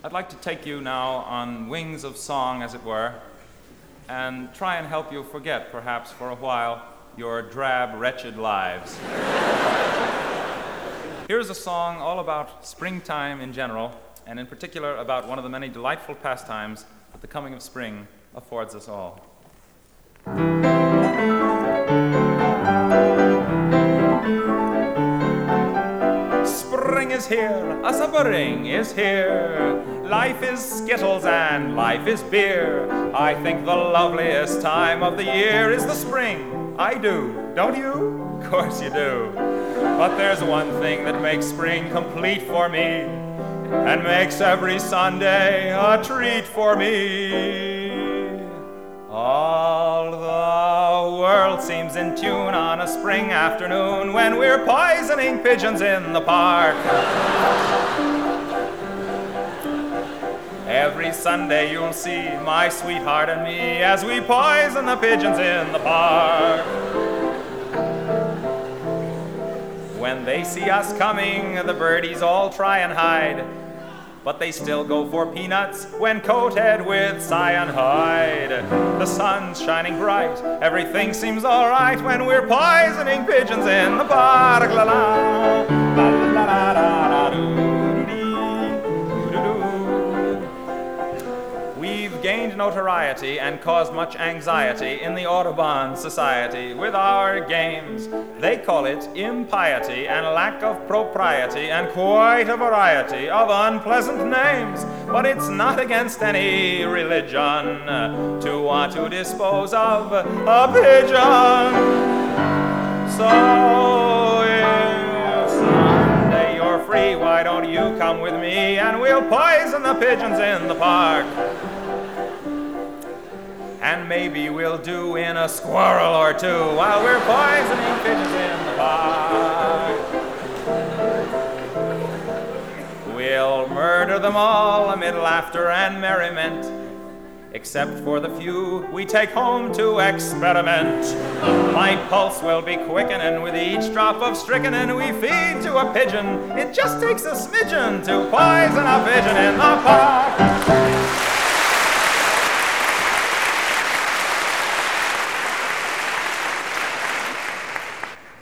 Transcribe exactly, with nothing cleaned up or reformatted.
I'd like to take you now on wings of song, as it were, and try and help you forget, perhaps for a while, your drab, wretched lives. Here's a song all about springtime in general, and in particular about one of the many delightful pastimes that the coming of spring affords us all. Spring is here, a spring is here. Life is Skittles and life is beer. I think the loveliest time of the year is the spring. I do, don't you? Of course you do. But there's one thing that makes spring complete for me, and makes every Sunday a treat for me. All the world seems in tune on a spring afternoon when we're poisoning pigeons in the park. Every Sunday you'll see my sweetheart and me as we poison the pigeons in the park. When they see us coming, the birdies all try and hide, but they still go for peanuts when coated with cyanide. The sun's shining bright, everything seems all right when we're poisoning pigeons in the park. La la, la la la la la doo. We've gained notoriety and caused much anxiety in the Audubon Society with our games. They call it impiety and lack of propriety and quite a variety of unpleasant names. But it's not against any religion to want to dispose of a pigeon. So if Sunday you're free, why don't you come with me and we'll poison the pigeons in the park. And maybe we'll do in a squirrel or two while we're poisoning pigeons in the park. We'll murder them all amid laughter and merriment, except for the few we take home to experiment. My pulse will be quickening with each drop of strychnine we feed to a pigeon. It just takes a smidgen to poison a pigeon in the park.